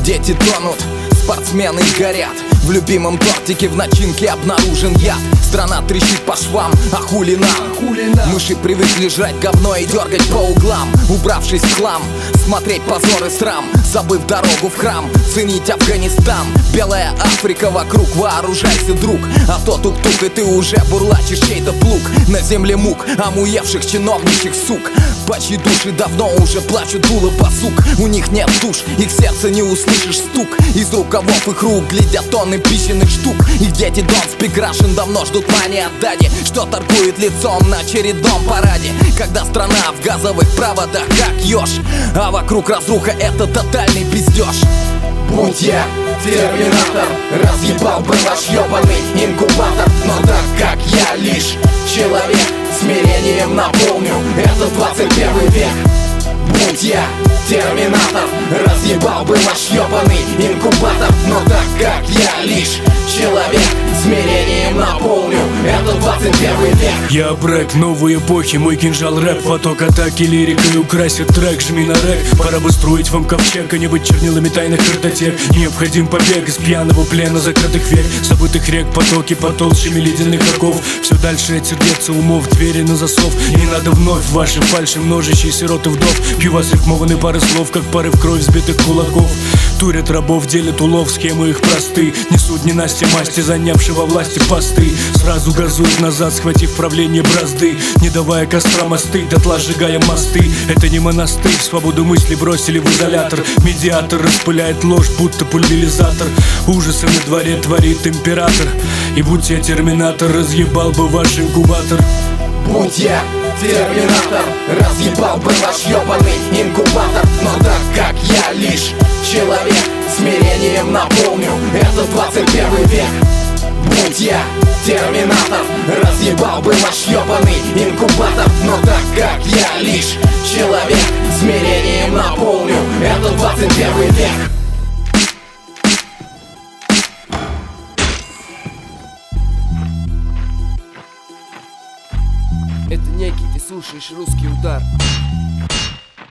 Дети тонут, спортсмены горят. В любимом тортике в начинке обнаружен яд. Страна трещит по швам, а хули нам? Мыши привыкли жрать говно и дергать по углам. Убравшись в хлам, смотреть позор и срам, забыв дорогу в храм, ценить Афганистан. Белая Африка вокруг, вооружайся, друг, а то тук-тук, и ты уже бурлачишь чей-то плуг. На земле мук, омуевших чиновничьих сук, по чьи души давно уже плачут дулы базук. У них нет душ, их сердце не услышишь стук. Из рукавов их рук глядят тонны пищенных штук. Их дети Don't Speak Russian давно ждут мани от дади, что торгует лицом на очередном параде. Когда страна в газовых проводах как ёж, а вокруг разруха, это тотальный пиздеж. Будь я терминатор, разъебал бы ваш ёбаный инкубатор. Но так как я лишь человек, смирением наполню этот 21 век. Будь я терминатор, разъебал бы ваш ёбаный инкубатор. Но так как я лишь человек, смирением наполню этот 21 век. Я брэк новой эпохи, мой кинжал рэп. Поток атаки лирикой украсит трек, жми на рэк. Пора бы строить вам ковчег, а не быть чернилами тайных картотек. Необходим побег из пьяного плена закрытых век, забытых рек, потоки потолщами ледяных оков. Все дальше от сердца умов, двери на засов. Не надо вновь ваши фальши, множащие сирот и вдов. Пью вас рифмованные пары слов, как пары в кровь сбитых кулаков. Турят рабов, делят улов, схемы их просты. Несут ненасти масти, занявшего власти посты. Сразу газуют назад, схватив правление бразды, не давая кострам остыть, дотла сжигая мосты. Это не монастырь, свободу мысли бросили в изолятор. Медиатор распыляет ложь, будто пульверизатор. Ужасы на дворе творит император. И будь я терминатор, разъебал бы ваш инкубатор. Будь я терминатор, разъебал бы ваш ёбаный инкубатор. Но так как я лишь человек, смирением наполню этот 21 век. Будь я терминатор, разъебал бы ваш ёбаный инкубатор. Но так как я лишь человек, смирением наполню этот 21 век. Это некий, ты слушаешь русский удар.